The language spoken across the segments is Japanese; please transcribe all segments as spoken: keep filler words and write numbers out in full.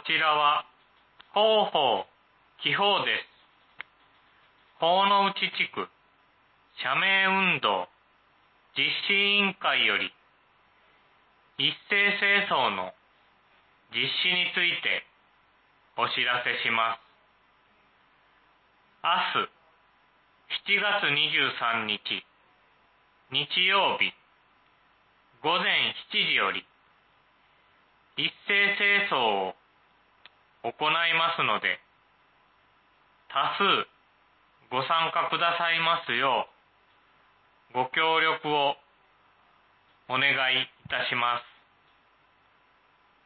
ちらは広報紀宝です。河内地区社名運動実施委員会より一斉清掃の実施についてお知らせします。明日しちがつにじゅうさんにち日曜日ごぜんしちじより一斉清掃を行いますので、多数ご参加くださいますようご協力をお願いいたします。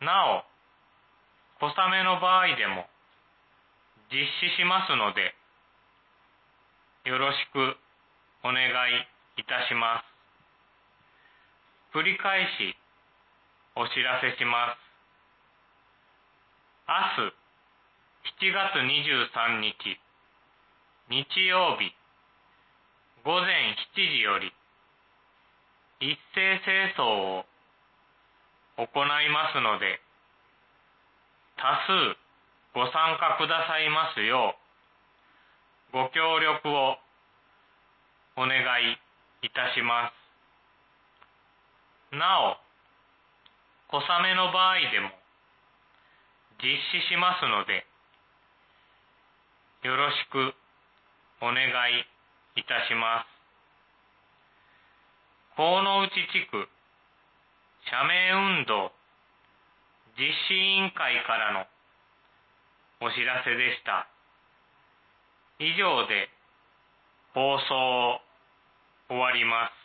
なお、小雨の場合でも実施しますので、よろしくお願いいたします。繰り返しお知らせします。明日しちがつにじゅうさんにち日曜日ごぜんしちじより一斉清掃を行いますので、多数ご参加くださいますようご協力をお願いいたします。なお、小雨の場合でも実施しますので、よろしくお願いいたします。河内地区社名運動実施委員会からのお知らせでした。以上で放送を終わります。